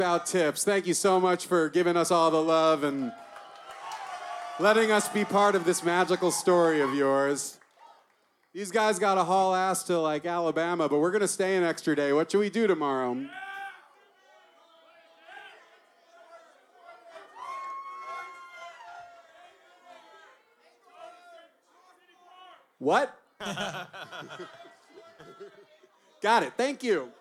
About tips. Thank you so much for giving us all the love and letting us be part of this magical story of yours. These guys got to haul ass to like Alabama, but we're going to stay an extra day. What should we do tomorrow? What? Got it. Thank you.